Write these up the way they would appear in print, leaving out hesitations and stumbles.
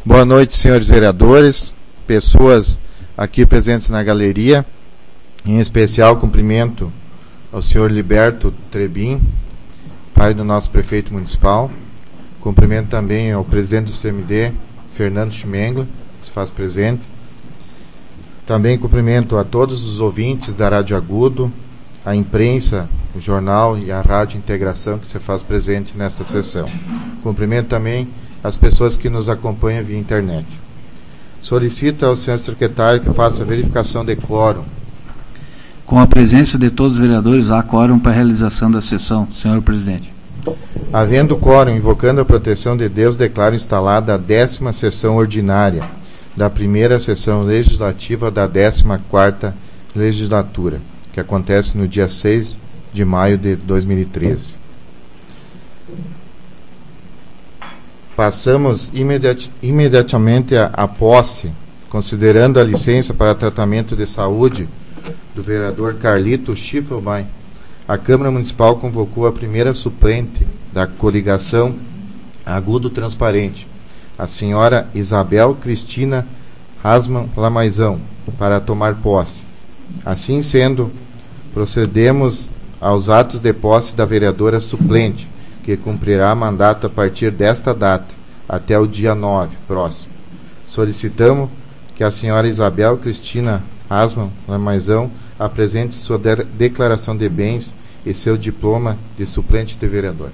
Boa noite, senhores vereadores, pessoas aqui presentes na galeria. Em especial, cumprimento ao senhor Liberto Trebin, pai do nosso prefeito municipal. Cumprimento também ao presidente do CMD, Fernando Schmengler, que se faz presente. Também cumprimento a todos os ouvintes da Rádio Agudo, a imprensa, o jornal e a Rádio Integração que se faz presente nesta sessão. Cumprimento também as pessoas que nos acompanham via internet. Solicito ao senhor secretário que faça a verificação de quórum. Com a presença de todos os vereadores, há quórum para a realização da sessão, senhor presidente. Havendo quórum, invocando a proteção de Deus, declaro instalada a 10ª sessão ordinária da primeira sessão legislativa da 14ª legislatura, que acontece no dia 6 de maio de 2013. Passamos imediatamente à posse, considerando a licença para tratamento de saúde do vereador Carlito Schiffelbein. A Câmara Municipal convocou a primeira suplente da coligação Agudo Transparente, a senhora Isabel Cristina Hasman Lamaizão, para tomar posse. Assim sendo, procedemos aos atos de posse da vereadora suplente, que cumprirá mandato a partir desta data, até o dia 9, próximo. Solicitamos que a senhora Isabel Cristina Hasman Lamaizão apresente sua declaração de bens e seu diploma de suplente de vereador.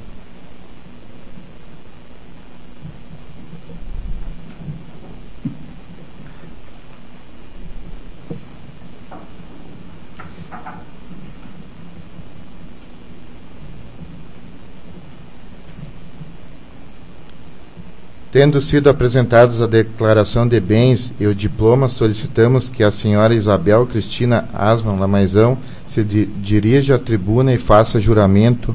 Tendo sido apresentados a declaração de bens e o diploma, solicitamos que a senhora Isabel Cristina Hasman Lamaizão se dirija à tribuna e faça juramento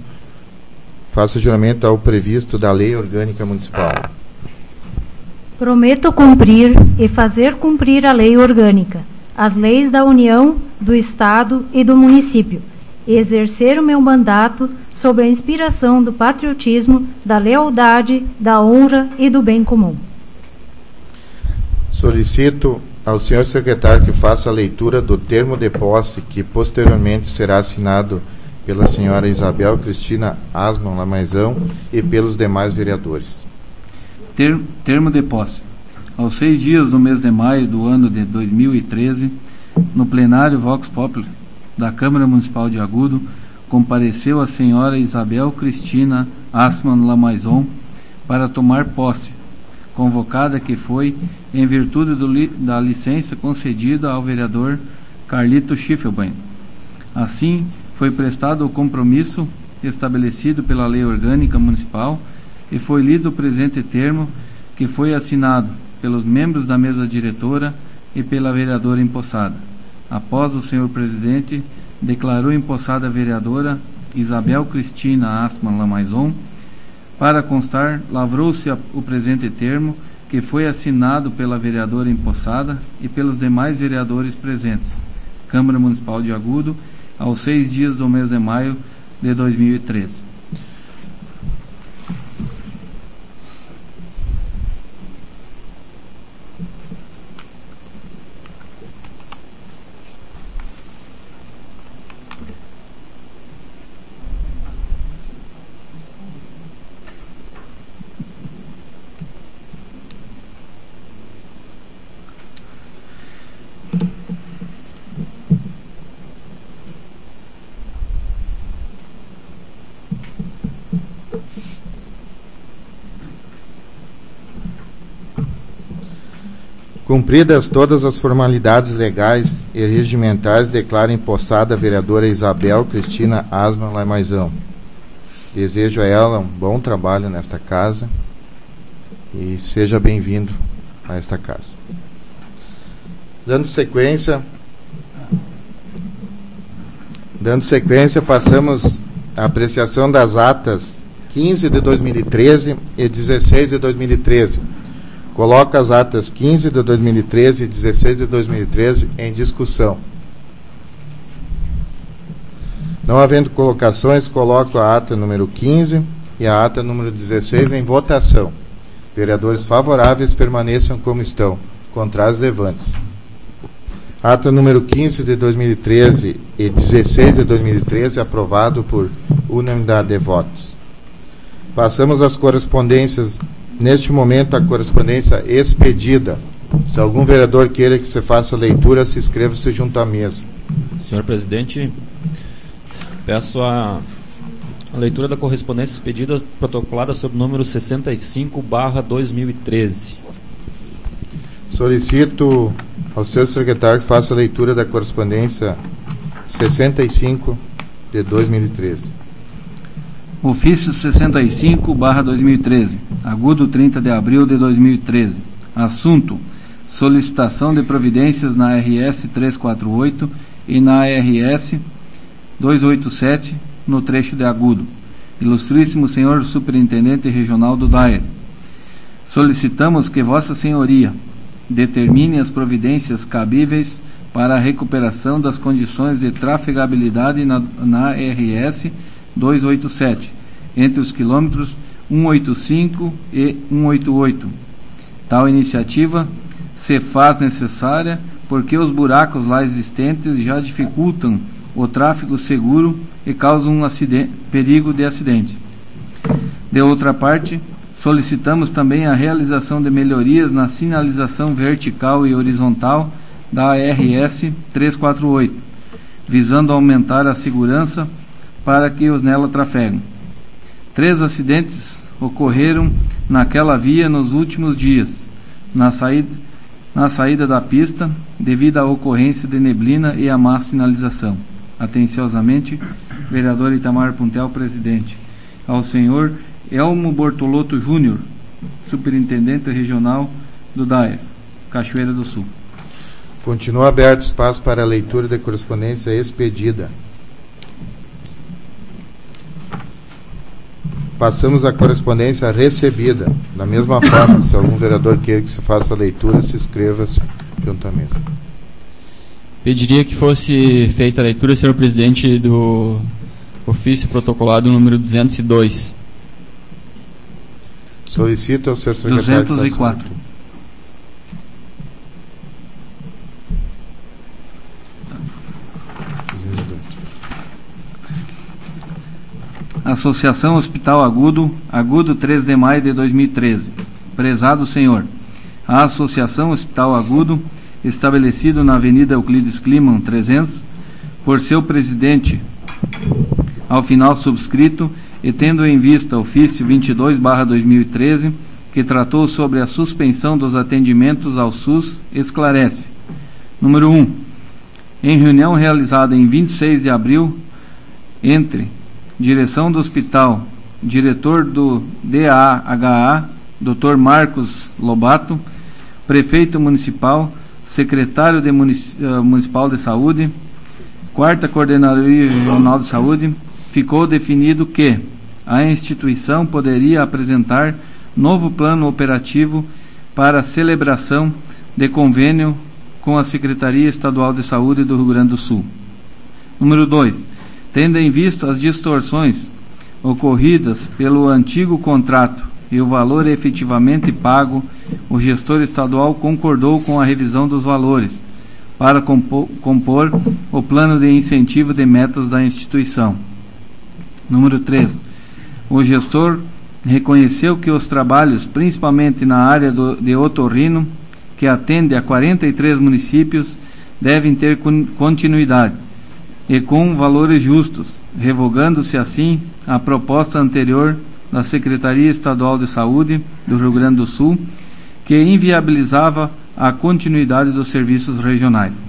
ao previsto da Lei Orgânica Municipal. Prometo cumprir e fazer cumprir a Lei Orgânica, as leis da União, do Estado e do município, e exercer o meu mandato sob a inspiração do patriotismo, da lealdade, da honra e do bem comum. Solicito ao senhor secretário que faça a leitura do termo de posse, que posteriormente será assinado pela senhora Isabel Cristina Hasman Lamaizão e pelos demais vereadores. Termo de posse. Aos 6 dias do mês de maio do ano de 2013, no plenário Vox Populi da Câmara Municipal de Agudo, compareceu a senhora Isabel Cristina Hasman Lamaizon para tomar posse, convocada que foi em virtude da licença concedida ao vereador Carlito Schiffelbein. Assim, foi prestado o compromisso estabelecido pela Lei Orgânica Municipal e foi lido o presente termo, que foi assinado pelos membros da mesa diretora e pela vereadora empossada. Após o senhor presidente, declarou empossada a vereadora Isabel Cristina Hasman Lamaizon. Para constar, lavrou-se o presente termo, que foi assinado pela vereadora empossada e pelos demais vereadores presentes. Câmara Municipal de Agudo, aos 6 dias do mês de maio de 2013. Cumpridas todas as formalidades legais e regimentais, declaro empossada a vereadora Isabel Cristina Hasman Lamaizão. Desejo a ela um bom trabalho nesta casa e seja bem-vindo a esta casa. Dando sequência, passamos à apreciação das atas 15 de 2013 e 16 de 2013. Coloco as atas 15 de 2013 e 16 de 2013 em discussão. Não havendo colocações, coloco a ata número 15 e a ata número 16 em votação. Vereadores favoráveis permaneçam como estão. Contrários, levantes. Ata número 15 de 2013 e 16 de 2013, aprovado por unanimidade de votos. Passamos às correspondências. Neste momento, a correspondência expedida. Se algum vereador queira que se faça a leitura, se inscreva-se junto à mesa. Senhor presidente, peço a leitura da correspondência expedida protocolada sob o número 65/2013. Solicito ao seu secretário que faça a leitura da correspondência 65 de 2013. Ofício 65/2013, Agudo, 30 de abril de 2013. Assunto: solicitação de providências na RS 348 e na RS 287, no trecho de Agudo. Ilustríssimo Senhor Superintendente Regional do DAER, solicitamos que Vossa Senhoria determine as providências cabíveis para a recuperação das condições de trafegabilidade na RS 287, entre os quilômetros 185 e 188. Tal iniciativa se faz necessária porque os buracos lá existentes já dificultam o tráfego seguro e causam perigo de acidente. De outra parte, solicitamos também a realização de melhorias na sinalização vertical e horizontal da RS 348, visando aumentar a segurança para que os nela trafegam. 3 acidentes ocorreram naquela via nos últimos dias, na saída da pista, devido à ocorrência de neblina e à má sinalização. Atenciosamente, vereador Itamar Puntel, presidente. Ao senhor Elmo Bortolotto Júnior, superintendente regional do DAER, Cachoeira do Sul. Continua aberto espaço para a leitura da correspondência expedida. Passamos à correspondência recebida. Da mesma forma, se algum vereador queira que se faça a leitura, se inscreva-se junto à mesa. Pediria que fosse feita a leitura, senhor presidente, do ofício protocolado número 202. Solicito ao senhor secretário. 204. Associação Hospital Agudo, 3 de maio de 2013. Prezado senhor, a Associação Hospital Agudo, estabelecido na Avenida Euclides Kliman 300, por seu presidente, ao final subscrito, e tendo em vista o ofício 22/2013, que tratou sobre a suspensão dos atendimentos ao SUS, esclarece. Número 1. Em reunião realizada em 26 de abril, entre direção do hospital, diretor do DAHA, Dr. Marcos Lobato, prefeito municipal, secretário municipal de saúde, 4ª Coordenadoria Regional de Saúde, ficou definido que a instituição poderia apresentar novo plano operativo para a celebração de convênio com a Secretaria Estadual de Saúde do Rio Grande do Sul. Número 2. Tendo em vista as distorções ocorridas pelo antigo contrato e o valor efetivamente pago, o gestor estadual concordou com a revisão dos valores para compor o plano de incentivo de metas da instituição. Número 3. O gestor reconheceu que os trabalhos, principalmente na área de otorrino, que atende a 43 municípios, devem ter continuidade e com valores justos, revogando-se assim a proposta anterior da Secretaria Estadual de Saúde do Rio Grande do Sul, que inviabilizava a continuidade dos serviços regionais.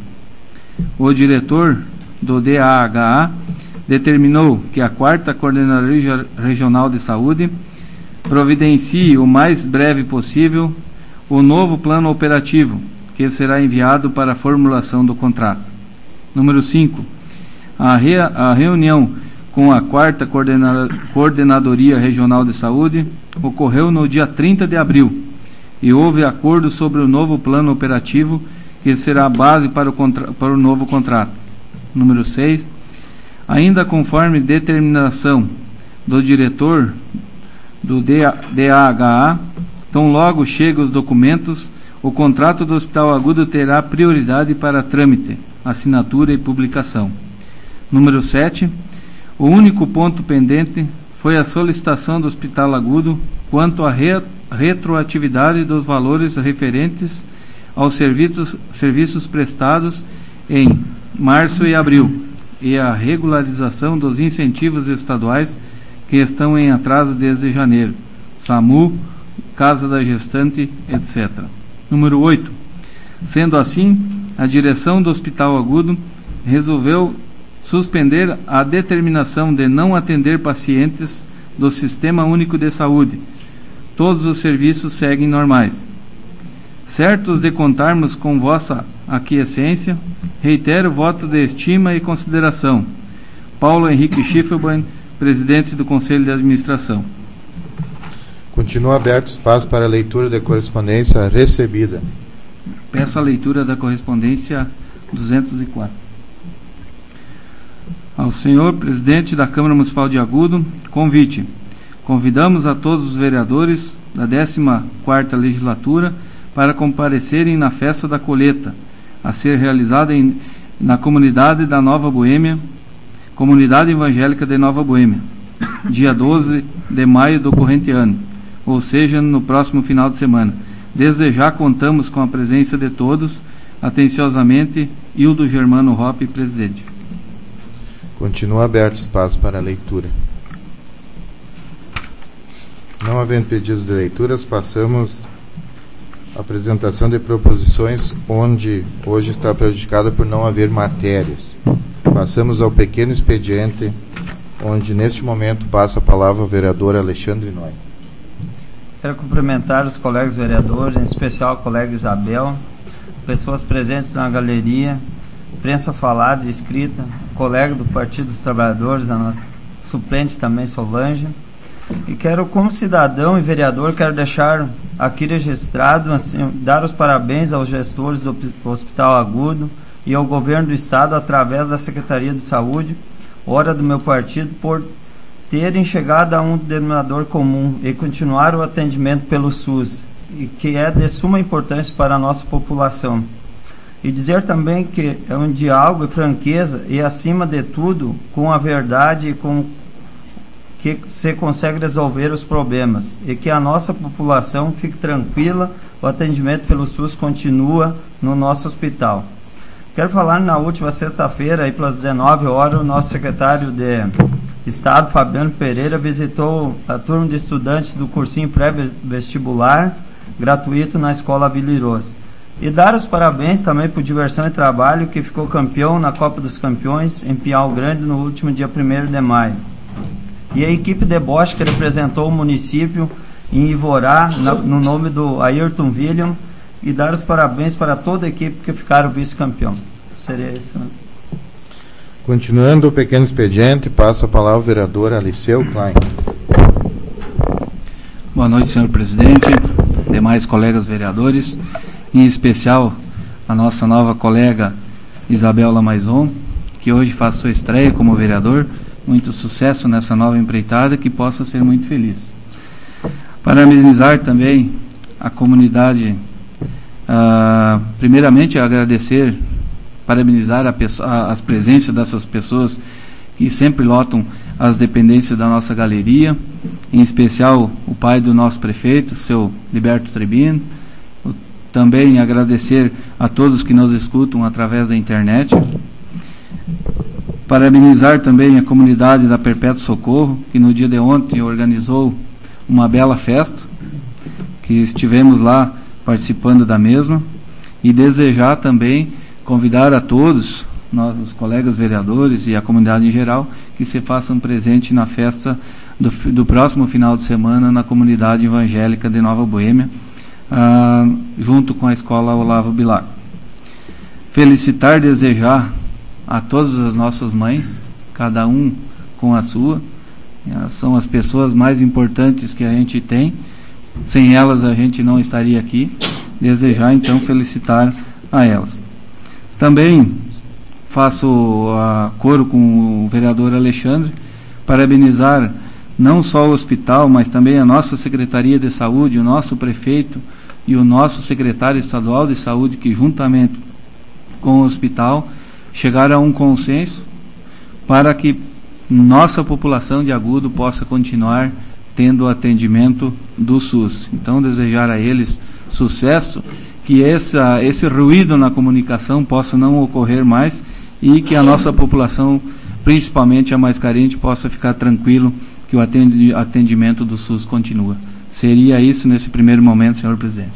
O diretor do DAHA determinou que a 4ª Coordenadoria Regional de Saúde providencie o mais breve possível o novo plano operativo, que será enviado para a formulação do contrato. Número 5. A reunião com a 4ª Coordenadoria Regional de Saúde ocorreu no dia 30 de abril e houve acordo sobre o novo plano operativo, que será a base para o novo contrato. Número 6. Ainda conforme determinação do diretor do DAHA, Tão logo chegam os documentos, o contrato do Hospital Agudo terá prioridade para trâmite, assinatura e publicação. Número 7. O único ponto pendente foi a solicitação do Hospital Agudo quanto à retroatividade dos valores referentes aos serviços prestados em março e abril e a regularização dos incentivos estaduais que estão em atraso desde janeiro, SAMU, Casa da Gestante, etc. Número 8. Sendo assim, a direção do Hospital Agudo resolveu suspender a determinação de não atender pacientes do Sistema Único de Saúde. Todos os serviços seguem normais. Certos de contarmos com vossa aquiescência, reitero o voto de estima e consideração. Paulo Henrique Schiffelbein, presidente do Conselho de Administração. Continua aberto espaço para a leitura da correspondência recebida. Peço a leitura da correspondência 204. Ao senhor presidente da Câmara Municipal de Agudo, convite. Convidamos a todos os vereadores da 14ª legislatura para comparecerem na festa da colheita, a ser realizada na comunidade da Nova Boêmia, Comunidade Evangélica de Nova Boêmia, dia 12 de maio do corrente ano, ou seja, no próximo final de semana. Desde já contamos com a presença de todos. Atenciosamente, Hildo Germano Hoppe, presidente. Continua aberto espaço para a leitura. Não havendo pedidos de leituras, passamos à apresentação de proposições, onde hoje está prejudicada por não haver matérias. Passamos ao pequeno expediente, onde neste momento passa a palavra ao vereador Alexandre Noy. Quero cumprimentar os colegas vereadores, em especial a colega Isabel, pessoas presentes na galeria, imprensa falada e escrita, colega do Partido dos Trabalhadores, a nossa suplente também, Solange. E quero, como cidadão e vereador, quero deixar aqui registrado, assim, dar os parabéns aos gestores do Hospital Agudo e ao governo do Estado, através da Secretaria de Saúde, hora do meu partido, por terem chegado a um denominador comum e continuar o atendimento pelo SUS, e que é de suma importância para a nossa população. E dizer também que é um diálogo e franqueza, e acima de tudo, com a verdade e com que se consegue resolver os problemas, e que a nossa população fique tranquila, o atendimento pelo SUS continua no nosso hospital. Quero falar, na última sexta-feira, aí pelas 19 horas, o nosso secretário de Estado, Fabiano Pereira, visitou a turma de estudantes do cursinho pré-vestibular gratuito na Escola Vila-Iroz. E dar os parabéns também por Diversão e Trabalho, que ficou campeão na Copa dos Campeões em Pinhal Grande no último dia 1º de maio. E a equipe de bocha que representou o município em Ivorá, no nome do Ayrton William, e dar os parabéns para toda a equipe que ficaram vice-campeão. Seria isso, né? Continuando o pequeno expediente, passo a palavra ao vereador Aliceu Klein. Boa noite, senhor presidente, demais colegas vereadores, em especial a nossa nova colega Isabel Lamaison, que hoje faz sua estreia como vereador. Muito sucesso nessa nova empreitada, que possa ser muito feliz. Parabenizar também a comunidade, primeiramente agradecer, parabenizar as presenças dessas pessoas que sempre lotam as dependências da nossa galeria, em especial o pai do nosso prefeito, seu Liberto Trebin. Também agradecer a todos que nos escutam através da internet. Parabenizar também a comunidade da Perpétuo Socorro, que no dia de ontem organizou uma bela festa, que estivemos lá participando da mesma, e desejar também convidar a todos, nossos colegas vereadores e a comunidade em geral, que se façam presente na festa do próximo final de semana na comunidade evangélica de Nova Boêmia, junto com a Escola Olavo Bilac. Felicitar, desejar a todas as nossas mães, cada um com a sua. Elas são as pessoas mais importantes que a gente tem. Sem elas a gente não estaria aqui. Desejar, então, felicitar a elas. Também faço coro com o vereador Alexandre, parabenizar não só o hospital, mas também a nossa Secretaria de Saúde, o nosso prefeito e o nosso secretário estadual de saúde, que juntamente com o hospital chegaram a um consenso para que nossa população de Agudo possa continuar tendo o atendimento do SUS. Então, desejar a eles sucesso, que esse ruído na comunicação possa não ocorrer mais e que a nossa população, principalmente a mais carente, possa ficar tranquilo que o atendimento do SUS continua. Seria isso nesse primeiro momento, senhor presidente.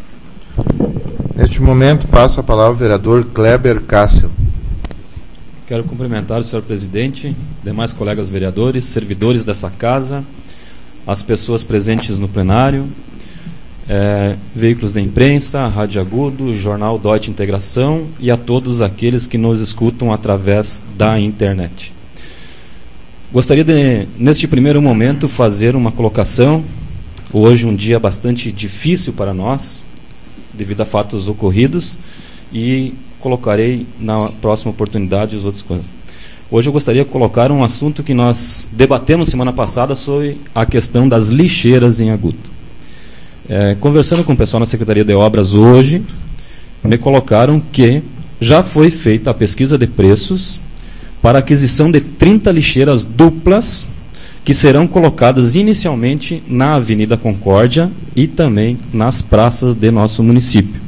Neste momento, passo a palavra ao vereador Kleber Kassel. Quero cumprimentar o senhor presidente, demais colegas vereadores, servidores dessa casa, as pessoas presentes no plenário, veículos da imprensa, Rádio Agudo, Jornal Deutsche Integração e a todos aqueles que nos escutam através da internet. Gostaria de, neste primeiro momento, fazer uma colocação. Hoje um dia bastante difícil para nós, devido a fatos ocorridos, e colocarei na próxima oportunidade as outras coisas. Hoje eu gostaria de colocar um assunto que nós debatemos semana passada sobre a questão das lixeiras em Agudo. Conversando com o pessoal na Secretaria de Obras hoje, me colocaram que já foi feita a pesquisa de preços para a aquisição de 30 lixeiras duplas que serão colocadas inicialmente na Avenida Concórdia e também nas praças de nosso município.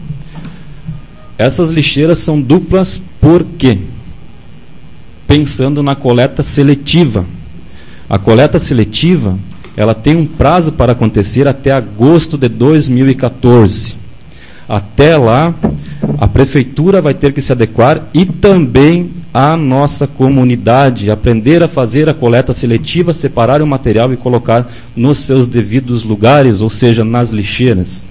Essas lixeiras são duplas por quê? Pensando na coleta seletiva. A coleta seletiva, ela tem um prazo para acontecer até agosto de 2014. Até lá, a prefeitura vai ter que se adequar e também a nossa comunidade aprender a fazer a coleta seletiva, separar o material e colocar nos seus devidos lugares, ou seja, nas lixeiras.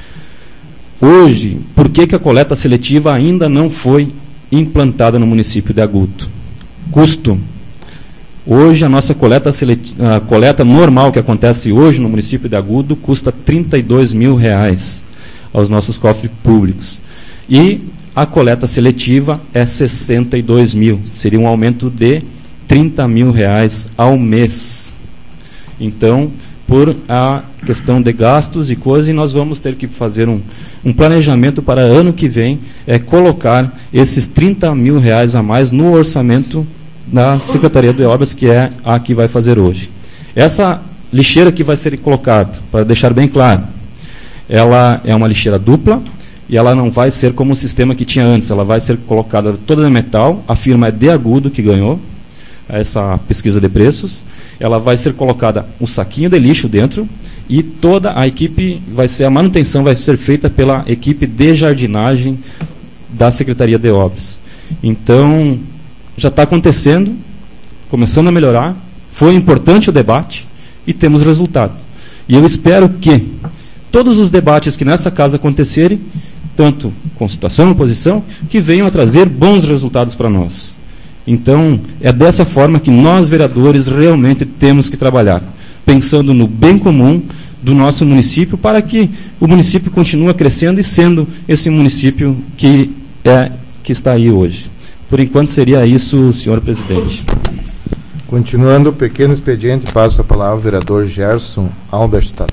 Hoje, por que a coleta seletiva ainda não foi implantada no município de Agudo? Custo. Hoje, a nossa a coleta normal que acontece hoje no município de Agudo custa R$32 mil aos nossos cofres públicos. E a coleta seletiva é 62 mil. Seria um aumento de R$30 mil ao mês. Então, por a questão de gastos e coisas, e nós vamos ter que fazer um planejamento para ano que vem, colocar esses R$30 mil a mais no orçamento da Secretaria de Obras, que é a que vai fazer hoje. Essa lixeira que vai ser colocada, para deixar bem claro, ela é uma lixeira dupla, e ela não vai ser como o sistema que tinha antes, ela vai ser colocada toda de metal, a firma é de Agudo que ganhou essa pesquisa de preços, ela vai ser colocada um saquinho de lixo dentro, e toda a equipe a manutenção vai ser feita pela equipe de jardinagem da Secretaria de Obras. Então, já está acontecendo, começando a melhorar, foi importante o debate e temos resultado. E eu espero que todos os debates que nessa casa acontecerem, tanto com situação e oposição, que venham a trazer bons resultados para nós. Então, é dessa forma que nós, vereadores, realmente temos que trabalhar, pensando no bem comum do nosso município, para que o município continue crescendo e sendo esse município que está aí hoje. Por enquanto seria isso, senhor presidente. Continuando o pequeno expediente, passo a palavra ao vereador Gerson Alberstadt.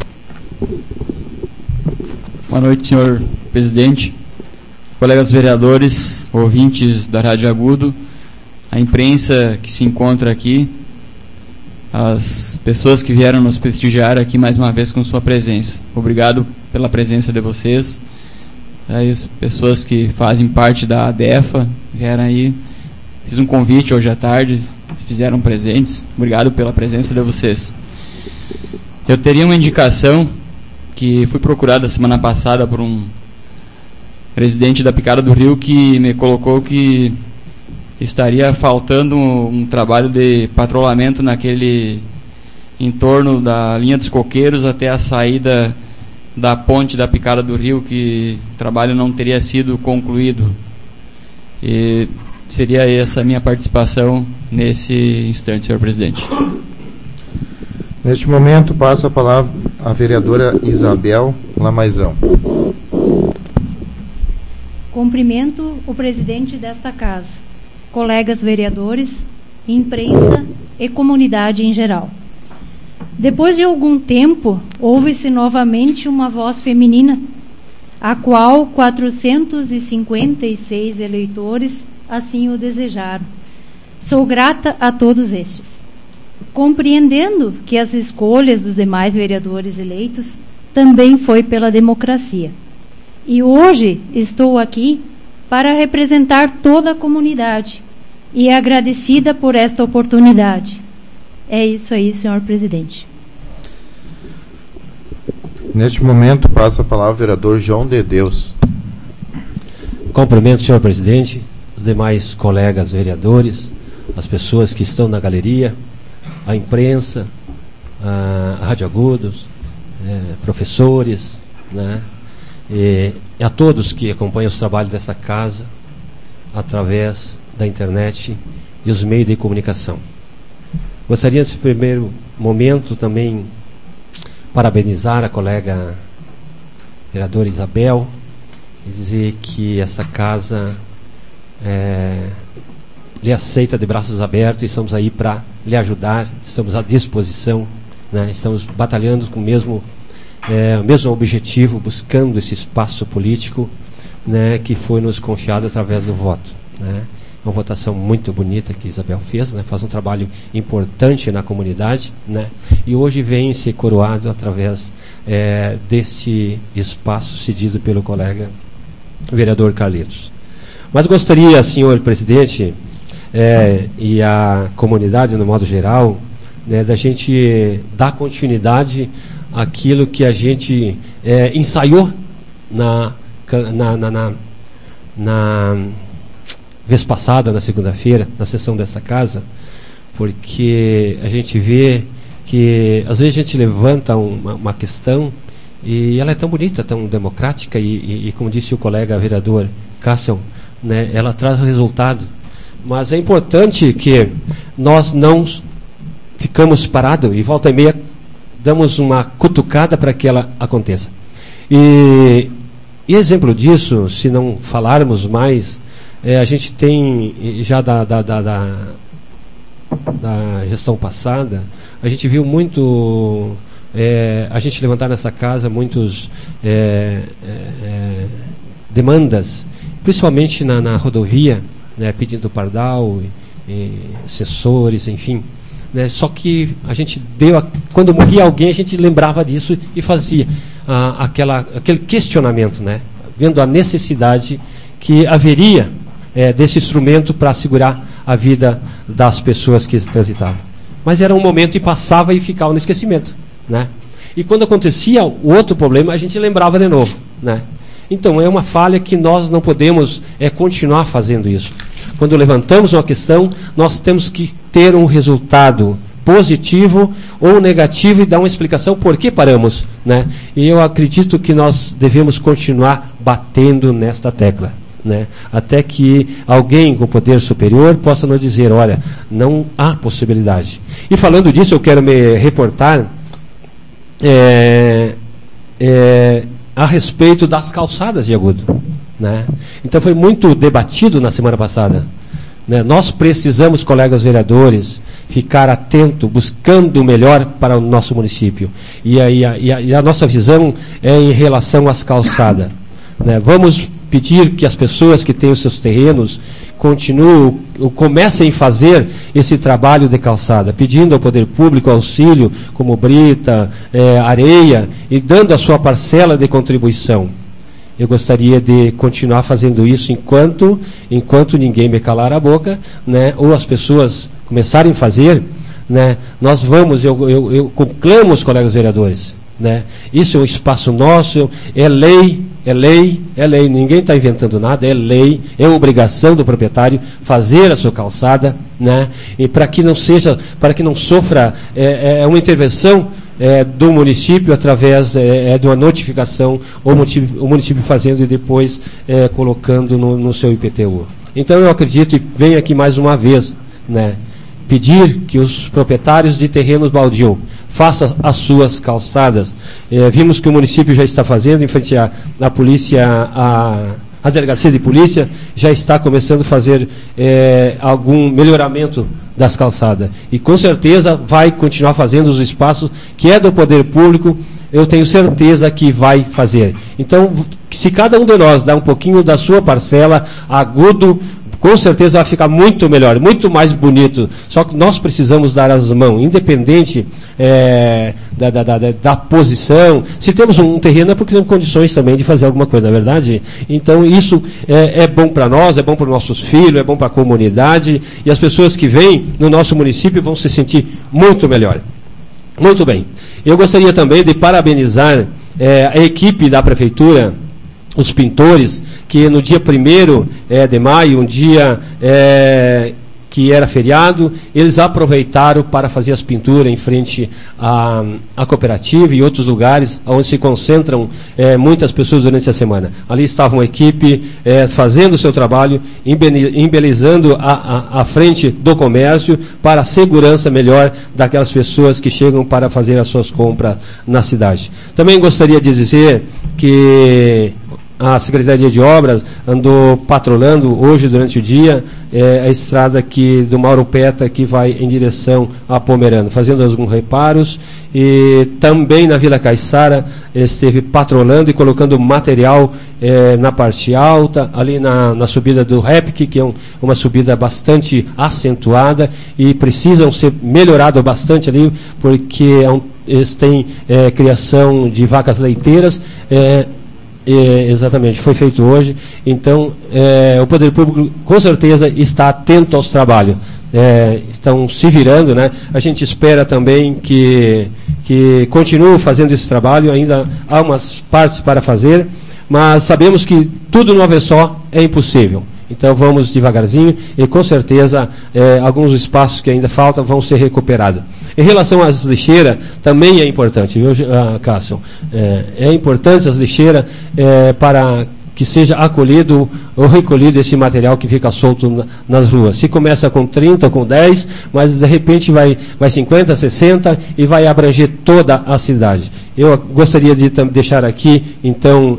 Boa noite, senhor presidente, colegas vereadores, ouvintes da Rádio Agudo, a imprensa que se encontra aqui, as pessoas que vieram nos prestigiar aqui mais uma vez com sua presença. Obrigado pela presença de vocês. As pessoas que fazem parte da ADEFA vieram aí, fiz um convite hoje à tarde, fizeram presentes. Obrigado pela presença de vocês. Eu teria uma indicação que fui procurado a semana passada por um presidente da Picada do Rio, que me colocou que estaria faltando um trabalho de patrulhamento naquele entorno da linha dos coqueiros até a saída da ponte da Picada do Rio, que o trabalho não teria sido concluído. E seria essa a minha participação nesse instante, senhor presidente. Neste momento, passo a palavra à vereadora Isabel Lamaizão. Cumprimento o presidente desta casa, colegas vereadores, imprensa e comunidade em geral. Depois de algum tempo, ouve-se novamente uma voz feminina, a qual 456 eleitores assim o desejaram. Sou grata a todos estes. Compreendendo que as escolhas dos demais vereadores eleitos também foi pela democracia. E hoje estou aqui para representar toda a comunidade e agradecida por esta oportunidade. É isso aí, senhor presidente. Neste momento, passa a palavra ao vereador João de Deus. Cumprimento, senhor presidente, os demais colegas vereadores, as pessoas que estão na galeria, a imprensa, a Rádio Agudos, professores, né, e a todos que acompanham os trabalhos dessa casa através da internet e os meios de comunicação. Gostaria, nesse primeiro momento, também parabenizar a colega vereadora Isabel e dizer que essa casa lhe aceita de braços abertos e estamos aí para lhe ajudar, estamos à disposição, né? Estamos batalhando com o mesmo objetivo, buscando esse espaço político, né, que foi nos confiado através do voto, né? Uma votação muito bonita que Isabel fez, né? Faz um trabalho importante na comunidade, né? E hoje vem ser coroado através desse espaço cedido pelo colega vereador Carlitos. Mas gostaria, senhor presidente, e a comunidade no modo geral, né, da gente dar continuidade àquilo que a gente ensaiou na vez passada, na segunda-feira, na sessão dessa casa, porque a gente vê que às vezes a gente levanta uma questão e ela é tão bonita, tão democrática e como disse o colega vereador Cássio, né, ela traz o resultado. Mas é importante que nós não ficamos parados e volta e meia damos uma cutucada para que ela aconteça. E exemplo disso, se não falarmos mais, a gente tem já da gestão passada, a gente viu muito, a gente levantar nessa casa muitos demandas, principalmente na rodovia, né, pedindo pardal, assessores, enfim, né, só que a gente quando morria alguém, a gente lembrava disso e fazia aquele questionamento, né, vendo a necessidade que haveria desse instrumento para assegurar a vida das pessoas que transitavam. Mas era um momento e passava e ficava no esquecimento, né? E quando acontecia o outro problema, a gente lembrava de novo, né? Então é uma falha que nós não podemos continuar fazendo isso. Quando levantamos uma questão, nós temos que ter um resultado positivo ou negativo e dar uma explicação por que paramos, né? E eu acredito que nós devemos continuar batendo nesta tecla, né? Até que alguém com poder superior possa nos dizer, olha, não há possibilidade. E falando disso, eu quero me reportar a respeito das calçadas de Agudo, né? Então foi muito debatido na semana passada, né? Nós precisamos, colegas vereadores, ficar atento, buscando o melhor para o nosso município. E a nossa visão é em relação às calçadas, né? Vamos pedir que as pessoas que têm os seus terrenos continuem, comecem a fazer esse trabalho de calçada, pedindo ao poder público auxílio, como brita, areia, e dando a sua parcela de contribuição. Eu gostaria de continuar fazendo isso enquanto ninguém me calar a boca, né, ou as pessoas começarem a fazer, né, nós vamos, eu conclamo os colegas vereadores, né, isso é um espaço nosso, é lei, ninguém está inventando nada, é lei, é obrigação do proprietário fazer a sua calçada, né, e para que não sofra uma intervenção do município através de uma notificação, ou o município fazendo e depois colocando no seu IPTU. Então eu acredito, e venho aqui mais uma vez, né, pedir que os proprietários de terrenos baldio façam as suas calçadas. Vimos que o município já está fazendo, em frente à polícia, A delegacia de polícia já está começando a fazer algum melhoramento das calçadas. E com certeza vai continuar fazendo os espaços que é do poder público, eu tenho certeza que vai fazer. Então, se cada um de nós dá um pouquinho da sua parcela, Agudo com certeza vai ficar muito melhor, muito mais bonito. Só que nós precisamos dar as mãos, independente da posição. Se temos um terreno é porque temos condições também de fazer alguma coisa, não é verdade? Então isso é bom para nós, é bom para os nossos filhos, é bom para a comunidade, e as pessoas que vêm no nosso município vão se sentir muito melhor. Muito bem. Eu gostaria também de parabenizar a equipe da Prefeitura, os pintores, que no dia 1º de maio, um dia que era feriado, eles aproveitaram para fazer as pinturas em frente à cooperativa e outros lugares onde se concentram muitas pessoas durante a semana. Ali estava uma equipe fazendo o seu trabalho, embelezando a frente do comércio para a segurança melhor daquelas pessoas que chegam para fazer as suas compras na cidade. Também gostaria de dizer que a Secretaria de Obras andou patrolhando hoje durante o dia a estrada aqui do Mauro Peta, que vai em direção a Pomerano, fazendo alguns reparos, e também na Vila Caiçara esteve patrolando e colocando material na parte alta, ali na subida do Repic, que é uma subida bastante acentuada e precisam ser melhorado bastante ali, porque eles têm criação de vacas leiteiras. Exatamente, foi feito hoje. Então, o poder público com certeza está atento aos trabalhos. Estão se virando, né? A gente espera também que continue fazendo esse trabalho. Ainda há umas partes para fazer, mas sabemos que tudo de uma vez só é impossível. Então vamos devagarzinho e com certeza alguns espaços que ainda faltam vão ser recuperados. Em relação às lixeiras, também é importante, viu, Cássio? É importante as lixeiras para que seja acolhido ou recolhido esse material que fica solto nas ruas. Se começa com 30, com 10, mas de repente vai 50, 60 e vai abranger toda a cidade. Eu gostaria de deixar aqui, então,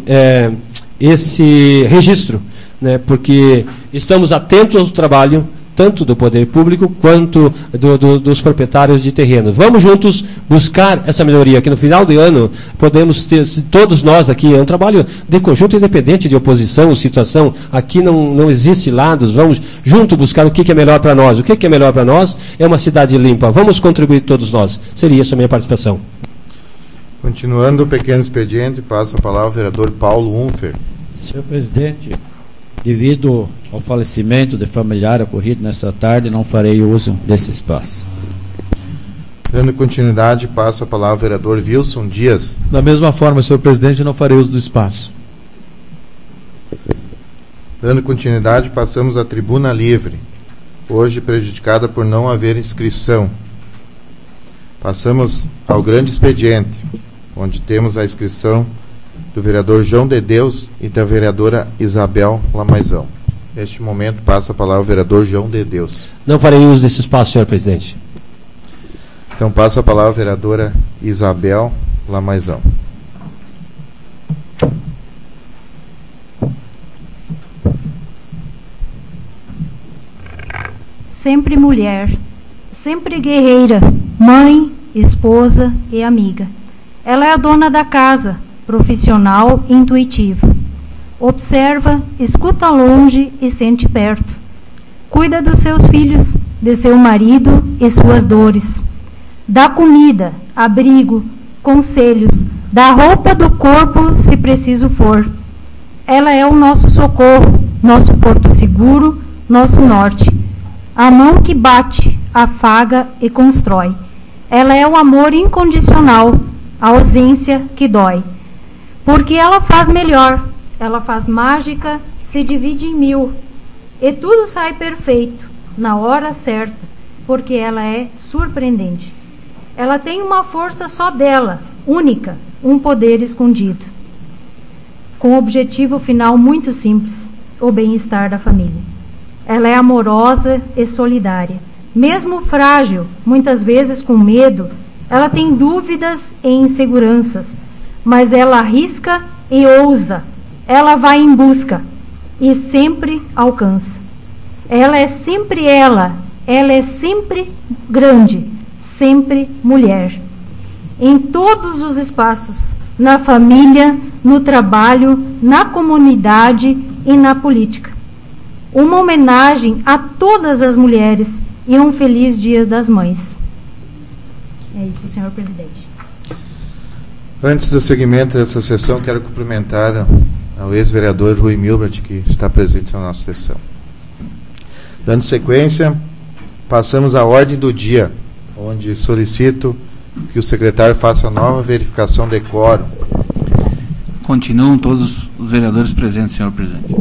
esse registro, né, porque estamos atentos ao trabalho tanto do poder público quanto dos proprietários de terreno. Vamos juntos buscar essa melhoria, que no final do ano podemos ter, todos nós aqui, é um trabalho de conjunto independente de oposição ou situação, aqui não existe lados, vamos junto buscar o que é melhor para nós. O que é melhor para nós é uma cidade limpa. Vamos contribuir todos nós. Seria essa a minha participação. Continuando o pequeno expediente, passo a palavra ao vereador Paulo Unfer. Senhor presidente, devido ao falecimento de familiar ocorrido nesta tarde, não farei uso desse espaço. Dando continuidade, passo a palavra ao vereador Wilson Dias. Da mesma forma, senhor presidente, não farei uso do espaço. Dando continuidade, passamos à tribuna livre, hoje prejudicada por não haver inscrição. Passamos ao grande expediente, onde temos a inscrição do vereador João de Deus e da vereadora Isabel Lamaizão. Neste momento, passa a palavra ao vereador João de Deus. Não farei uso desse espaço, senhor presidente. Então, passa a palavra à vereadora Isabel Lamaizão. Sempre mulher, sempre guerreira, mãe, esposa e amiga. Ela é a dona da casa, profissional e intuitiva. Observa, escuta longe e sente perto. Cuida dos seus filhos, de seu marido e suas dores. Dá comida, abrigo, conselhos, dá roupa do corpo se preciso for. Ela é o nosso socorro, nosso porto seguro, nosso norte. A mão que bate, afaga e constrói. Ela é o amor incondicional, a ausência que dói. Porque ela faz melhor, ela faz mágica, se divide em 1000. E tudo sai perfeito, na hora certa, porque ela é surpreendente. Ela tem uma força só dela, única, um poder escondido. Com um objetivo final muito simples, o bem-estar da família. Ela é amorosa e solidária. Mesmo frágil, muitas vezes com medo, ela tem dúvidas e inseguranças, mas ela arrisca e ousa. Ela vai em busca. e sempre alcança. Ela é sempre grande, sempre mulher. Em todos os espaços, na família, no trabalho, na comunidade e na política. Uma homenagem a todas as mulheres e um feliz Dia das Mães. É isso, senhor presidente. Antes do segmento dessa sessão, quero cumprimentar ao ex-vereador Rui Milbert, que está presente na nossa sessão. Dando sequência, passamos à ordem do dia, onde solicito que o secretário faça nova verificação de quórum. Continuam todos os vereadores presentes, senhor presidente.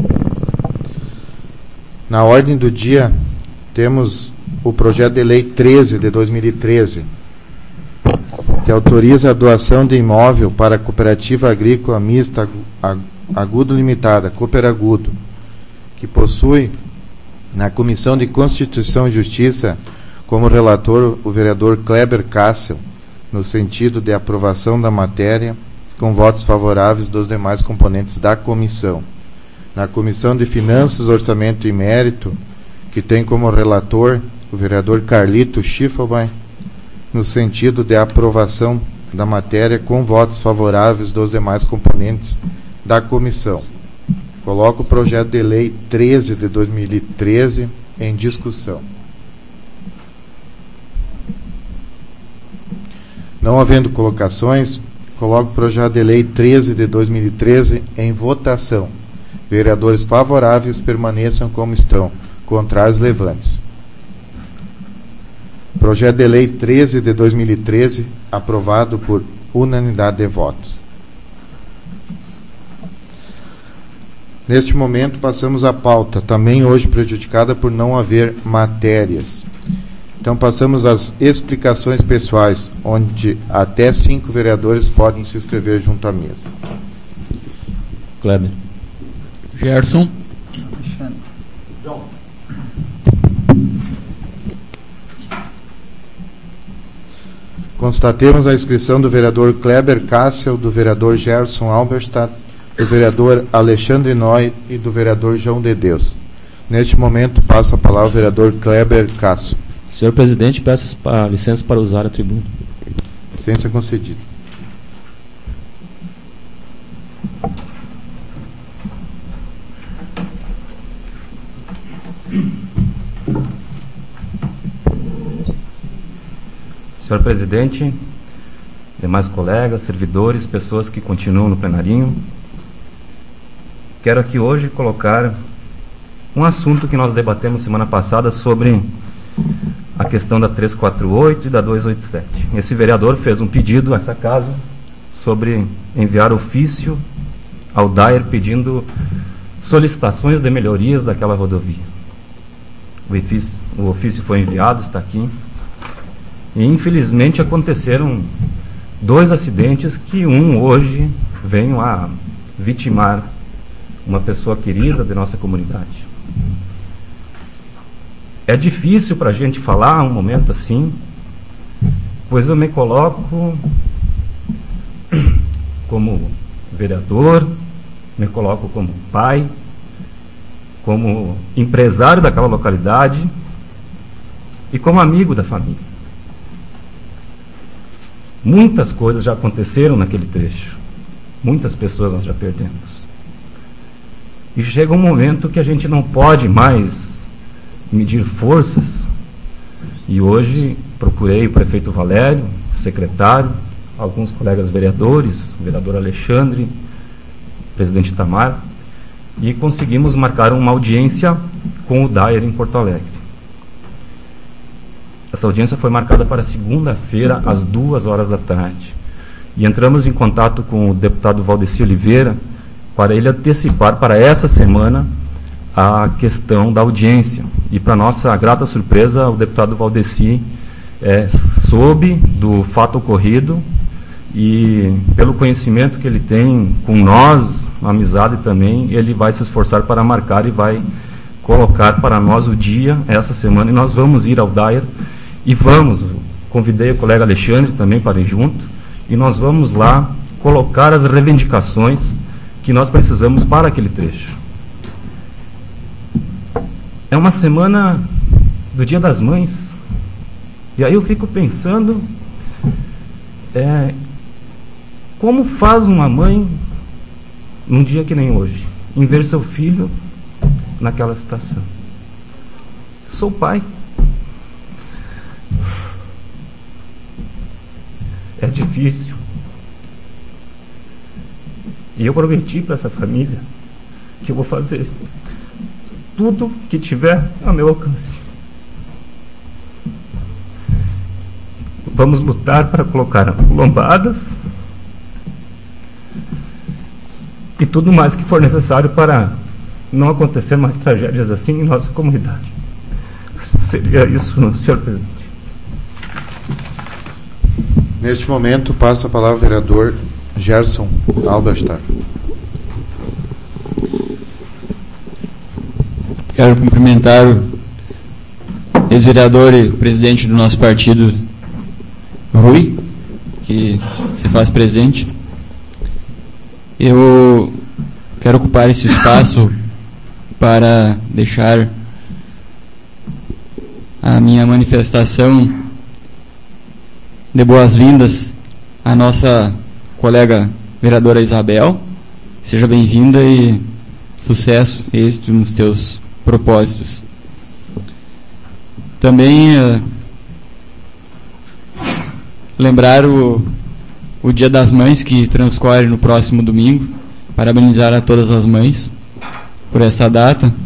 Na ordem do dia, temos o projeto de lei 13 de 2013, que autoriza a doação de imóvel para a Cooperativa Agrícola Mista Agudo Limitada, Cooperagudo, que possui na Comissão de Constituição e Justiça como relator o vereador Kleber Cássio, no sentido de aprovação da matéria, com votos favoráveis dos demais componentes da comissão. Na Comissão de Finanças, Orçamento e Mérito, que tem como relator o vereador Carlito Schiffelbein, no sentido de aprovação da matéria, com votos favoráveis dos demais componentes da comissão. Coloco o projeto de lei 13 de 2013 em discussão. Não havendo colocações, coloco o projeto de lei 13 de 2013 em votação. Vereadores favoráveis permaneçam como estão. Contrários, levante-se. Projeto de lei 13 de 2013, aprovado por unanimidade de votos. Neste momento, passamos à pauta, também hoje prejudicada por não haver matérias. Então, passamos às explicações pessoais, onde até 5 vereadores podem se inscrever junto à mesa. Kleber. Gerson. Constatemos a inscrição do vereador Kleber Cássio, do vereador Gerson Alberstadt, do vereador Alexandre Noy e do vereador João de Deus. Neste momento, passo a palavra ao vereador Kleber Cássio. Senhor presidente, peço licença para usar a tribuna. Licença concedida. Senhor presidente, demais colegas, servidores, pessoas que continuam no plenarinho, quero aqui hoje colocar um assunto que nós debatemos semana passada sobre a questão da 348 e da 287. Esse vereador fez um pedido a essa casa sobre enviar ofício ao DAER pedindo solicitações de melhorias daquela rodovia. O ofício foi enviado, está aqui. E infelizmente aconteceram 2 acidentes que hoje venho a vitimar uma pessoa querida de nossa comunidade. É difícil para a gente falar um momento assim, pois eu me coloco como vereador, me coloco como pai, como empresário daquela localidade e como amigo da família. Muitas coisas já aconteceram naquele trecho. Muitas pessoas nós já perdemos. E chega um momento que a gente não pode mais medir forças. E hoje procurei o prefeito Valério, o secretário, alguns colegas vereadores, o vereador Alexandre, o presidente Tamar, e conseguimos marcar uma audiência com o DAER em Porto Alegre. Essa audiência foi marcada para segunda-feira, às 14h. E entramos em contato com o deputado Valdeci Oliveira para ele antecipar para essa semana a questão da audiência. E, para nossa grata surpresa, o deputado Valdeci soube do fato ocorrido e, pelo conhecimento que ele tem com nós, a amizade também, ele vai se esforçar para marcar e vai colocar para nós o dia, essa semana, e nós vamos ir ao DAER. E convidei o colega Alexandre também para ir junto, e nós vamos lá colocar as reivindicações que nós precisamos para aquele trecho. é uma semana do Dia das Mães, e aí eu fico pensando como faz uma mãe num dia que nem hoje, em ver seu filho naquela situação. Sou pai. É difícil. E eu prometi para essa família que eu vou fazer tudo que tiver ao meu alcance. Vamos lutar para colocar lombadas e tudo mais que for necessário para não acontecer mais tragédias assim em nossa comunidade. Seria isso, senhor presidente. Neste momento, passa a palavra ao vereador Gerson Albastar. Quero cumprimentar o ex-vereador e presidente do nosso partido, Rui, que se faz presente. Eu quero ocupar esse espaço para deixar a minha manifestação de boas-vindas à nossa colega vereadora Isabel. Seja bem-vinda e sucesso, êxito nos teus propósitos. Também lembrar o Dia das Mães, que transcorre no próximo domingo. Parabenizar a todas as mães por essa data.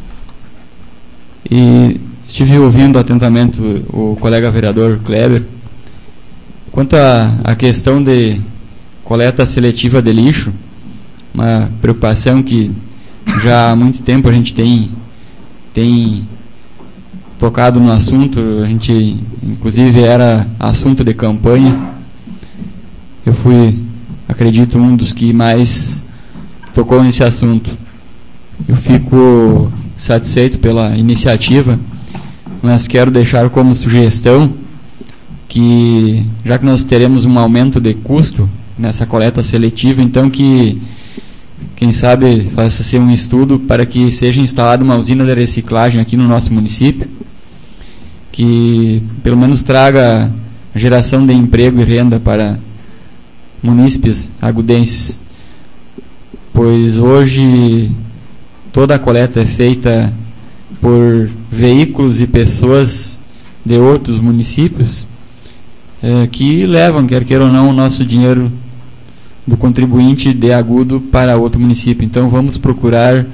E estive ouvindo atentamente o colega vereador Kleber. Quanto à questão de coleta seletiva de lixo, uma preocupação que já há muito tempo a gente tem tocado no assunto, a gente inclusive era assunto de campanha. Eu fui, acredito, um dos que mais tocou nesse assunto. Eu fico satisfeito pela iniciativa, mas quero deixar como sugestão que, já que nós teremos um aumento de custo nessa coleta seletiva, então que, quem sabe, faça-se um estudo para que seja instalada uma usina de reciclagem aqui no nosso município, que pelo menos traga geração de emprego e renda para munícipes agudenses, pois hoje toda a coleta é feita por veículos e pessoas de outros municípios que levam, quer queira ou não, o nosso dinheiro do contribuinte de Agudo para outro município. Então vamos procurar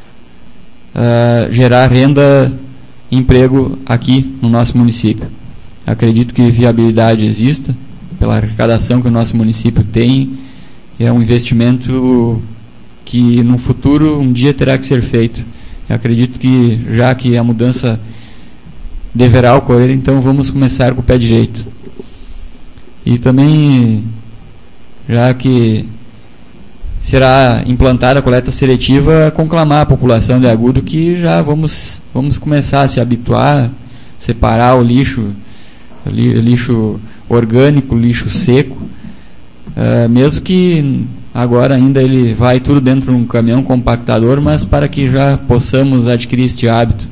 gerar renda e emprego aqui no nosso município. Acredito que viabilidade exista pela arrecadação que o nosso município tem. É um investimento que no futuro um dia terá que ser feito. Eu acredito que, já que a mudança deverá ocorrer, então vamos começar com o pé direito. E também, já que será implantada a coleta seletiva, conclamar a população de Agudo que já vamos começar a se habituar, separar o lixo orgânico, lixo seco, mesmo que agora ainda ele vai tudo dentro de um caminhão compactador, mas para que já possamos adquirir este hábito.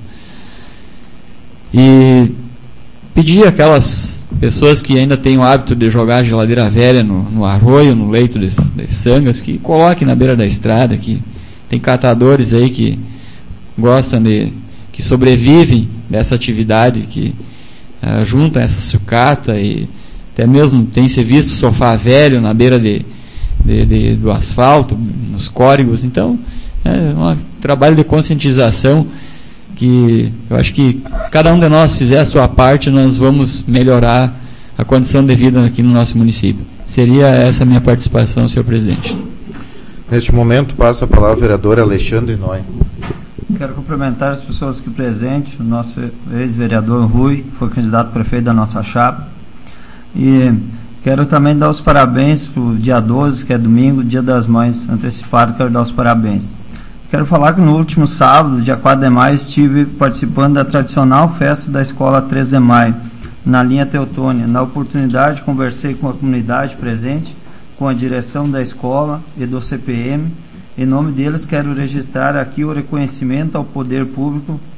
E pedir aquelas pessoas que ainda têm o hábito de jogar a geladeira velha no arroio, no leito de sangas, que coloquem na beira da estrada, que tem catadores aí que gostam que sobrevivem dessa atividade, que juntam essa sucata, e até mesmo tem se visto sofá velho na beira do asfalto, nos córregos. Então é um trabalho de conscientização que eu acho que, se cada um de nós fizer a sua parte, nós vamos melhorar a condição de vida aqui no nosso município. Seria essa a minha participação, senhor presidente. Neste momento, passa a palavra ao vereador Alexandre Noy. Quero cumprimentar as pessoas aqui presentes, o nosso ex-vereador Rui, que foi candidato a prefeito da nossa chapa. E quero também dar os parabéns para o dia 12, que é domingo, Dia das Mães, antecipado. Quero dar os parabéns. Quero falar que no último sábado, dia 4 de maio, estive participando da tradicional festa da Escola 3 de Maio, na linha Teutônia. Na oportunidade, conversei com a comunidade presente, com a direção da escola e do CPM. Em nome deles, quero registrar aqui o reconhecimento ao poder público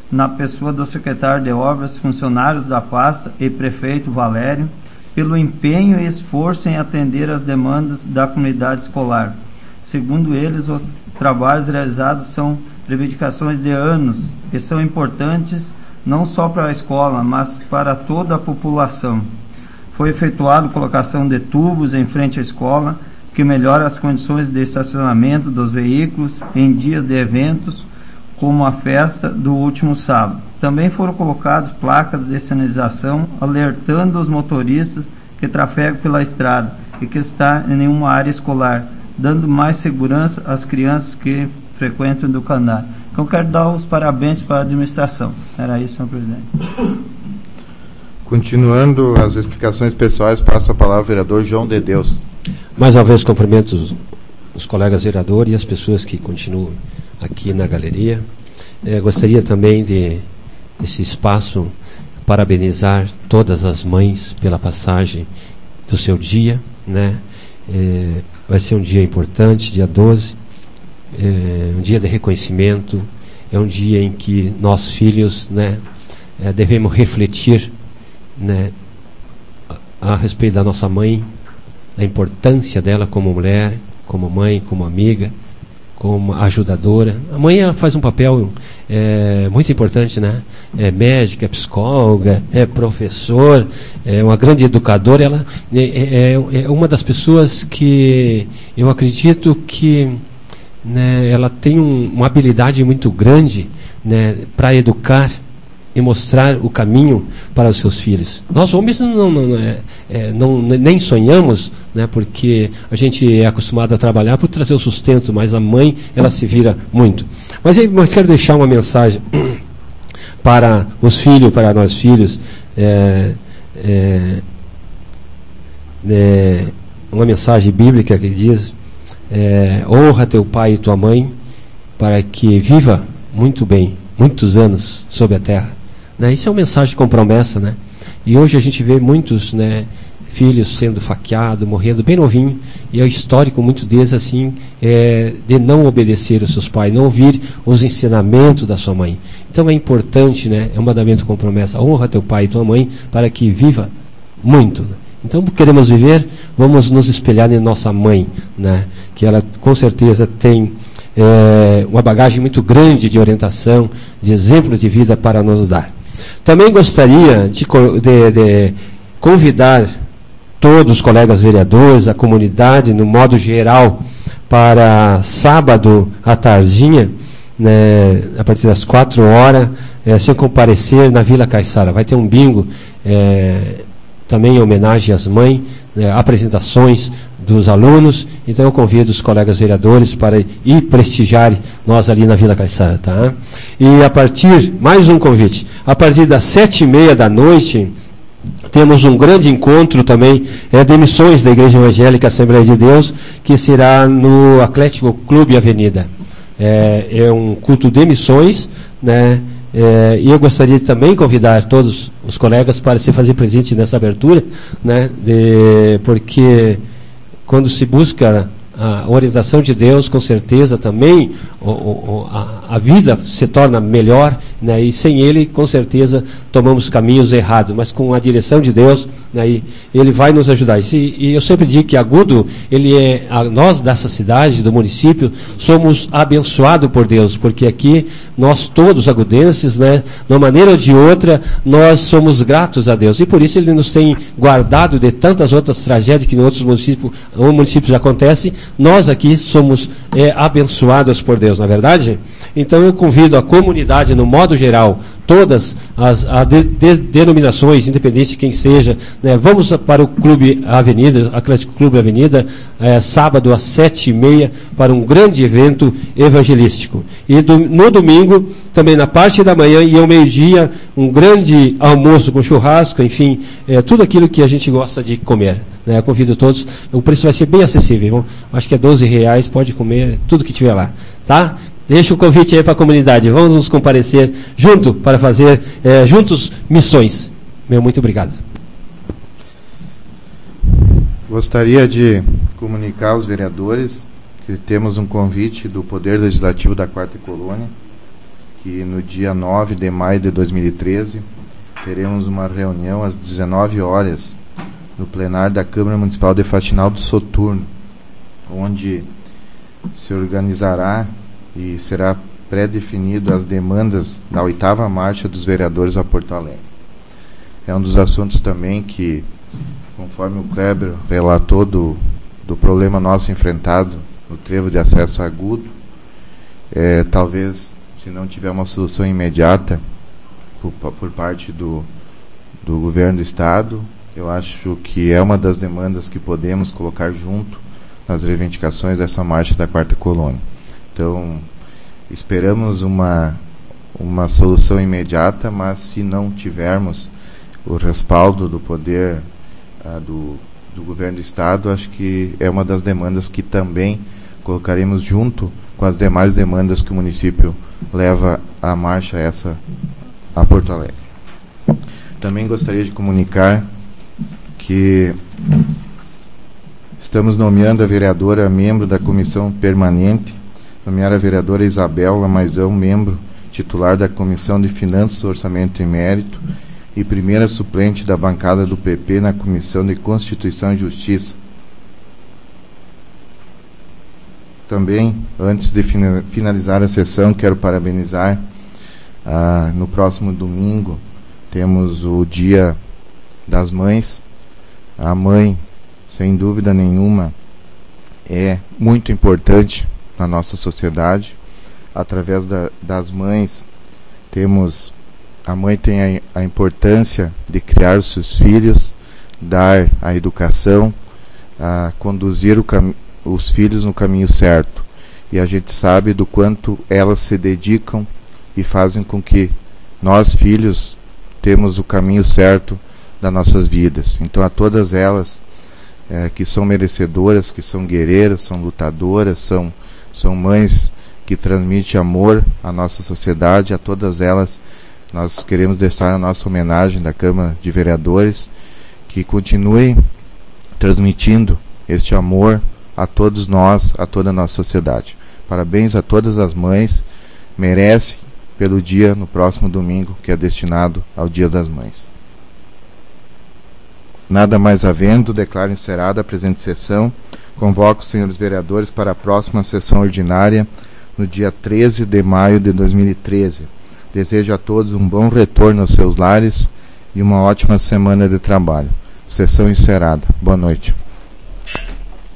na pessoa do secretário de Obras, funcionários da pasta e prefeito Valério, pelo empenho e esforço em atender às demandas da comunidade escolar. Segundo eles, os trabalhos realizados são reivindicações de anos e são importantes não só para a escola, mas para toda a população. Foi efetuada a colocação de tubos em frente à escola, que melhora as condições de estacionamento dos veículos em dias de eventos, como a festa do último sábado. Também foram colocadas placas de sinalização alertando os motoristas que trafegam pela estrada e que está em nenhuma área escolar, dando mais segurança às crianças que frequentam o educandário. Então, quero dar os parabéns para a administração. Era isso, senhor presidente. Continuando as explicações pessoais, passo a palavra ao vereador João de Deus. Mais uma vez, cumprimento os colegas vereadores e as pessoas que continuam aqui na galeria. Gostaria também desse espaço, parabenizar todas as mães pela passagem do seu dia, né? Vai ser um dia importante, dia 12, um dia de reconhecimento, é um dia em que nós filhos, né, devemos refletir, né, a respeito da nossa mãe, a importância dela como mulher, como mãe, como amiga, como ajudadora. A mãe, ela faz um papel muito importante, né? É médica, é psicóloga, é professor, é uma grande educadora. Ela é uma das pessoas que eu acredito que, né, ela tem uma habilidade muito grande, né, para educar e mostrar o caminho para os seus filhos. Nós homens nem sonhamos, né, porque a gente é acostumado a trabalhar por trazer o sustento, mas a mãe, ela se vira muito. Mas eu quero deixar uma mensagem para os filhos, para nós filhos, uma mensagem bíblica que diz: honra teu pai e tua mãe, para que viva muito bem, muitos anos sobre a terra. Né? Isso é uma mensagem com promessa, né? E hoje a gente vê muitos, né, filhos sendo faqueados, morrendo bem novinho, e é o histórico, muitos deles, assim, de não obedecer os seus pais, não ouvir os ensinamentos da sua mãe. Então é importante, né, é um mandamento com promessa: honra teu pai e tua mãe, para que viva muito. Né? Então, queremos viver, vamos nos espelhar em nossa mãe, né, que ela com certeza tem uma bagagem muito grande de orientação, de exemplo de vida para nos dar. Também gostaria de convidar todos os colegas vereadores, a comunidade, no modo geral, para sábado à tardinha, né, a partir das 4 horas, se comparecer na Vila Caiçara. Vai ter um bingo, também em homenagem às mães, apresentações dos alunos. Então eu convido os colegas vereadores para ir prestigiar nós ali na Vila Caiçara, tá? E a partir, mais um convite, a partir das 7h30 da noite, temos um grande encontro também de missões da Igreja Evangélica Assembleia de Deus, que será no Atlético Clube Avenida. É um culto de missões, né? E eu gostaria de também convidar todos os colegas para se fazer presente nessa abertura, né? Porque quando se busca a orientação de Deus, com certeza também a vida se torna melhor, né? E sem Ele, com certeza, tomamos caminhos errados, mas com a direção de Deus, né? E Ele vai nos ajudar. E eu sempre digo que Agudo, nós dessa cidade, do município, somos abençoados por Deus, porque aqui nós todos agudenses, né, de uma maneira ou de outra, nós somos gratos a Deus, e por isso Ele nos tem guardado de tantas outras tragédias que em outros municípios acontecem. Nós aqui somos abençoados por Deus, não é verdade? Então eu convido a comunidade, no modo geral, todas as denominações, independente de quem seja, né, vamos para o Clube Avenida, Atlético Clube Avenida, sábado às 7h30, para um grande evento evangelístico. E no domingo, também na parte da manhã e ao meio-dia, um grande almoço com churrasco, enfim, tudo aquilo que a gente gosta de comer. Né, eu convido todos, o preço vai ser bem acessível, acho que é R$12, pode comer tudo que tiver lá, tá? Deixa o convite aí para a comunidade, vamos nos comparecer junto para fazer juntos missões. Muito obrigado. Gostaria de comunicar aos vereadores que temos um convite do Poder Legislativo da 4ª Colônia, que no dia 9 de maio de 2013 teremos uma reunião às 19 horas no plenário da Câmara Municipal de Faxinal do Soturno, onde se organizará e será pré-definido as demandas da 8ª Marcha dos Vereadores a Porto Alegre. É um dos assuntos também que, conforme o Kleber relatou do problema nosso enfrentado no trevo de acesso agudo, talvez, se não tiver uma solução imediata por parte do governo do Estado, eu acho que é uma das demandas que podemos colocar junto nas reivindicações dessa marcha da 4ª Colônia. Então, esperamos uma solução imediata, mas se não tivermos o respaldo do poder do governo do Estado, acho que é uma das demandas que também colocaremos junto com as demais demandas que o município leva à marcha a Porto Alegre. Também gostaria de comunicar que estamos nomeando a vereadora membro da comissão permanente, nomear a vereadora Isabel Lamaizão, membro titular da Comissão de Finanças, Orçamento e Mérito e primeira suplente da bancada do PP na Comissão de Constituição e Justiça. Também, antes de finalizar a sessão, quero parabenizar, no próximo domingo, temos o Dia das Mães. A mãe, sem dúvida nenhuma, é muito importante na nossa sociedade. Através das mães, a mãe tem a importância de criar os seus filhos, dar a educação, conduzir os filhos no caminho certo. E a gente sabe do quanto elas se dedicam e fazem com que nós, filhos, temos o caminho certo das nossas vidas. Então, a todas elas que são merecedoras, que são guerreiras, são lutadoras, são mães que transmitem amor à nossa sociedade, a todas elas nós queremos deixar a nossa homenagem da Câmara de Vereadores, que continuem transmitindo este amor a todos nós, a toda a nossa sociedade. Parabéns a todas as mães, merece pelo dia no próximo domingo, que é destinado ao Dia das Mães. Nada mais havendo, declaro encerrada a presente sessão. Convoco os senhores vereadores para a próxima sessão ordinária, no dia 13 de maio de 2013. Desejo a todos um bom retorno aos seus lares e uma ótima semana de trabalho. Sessão encerrada. Boa noite.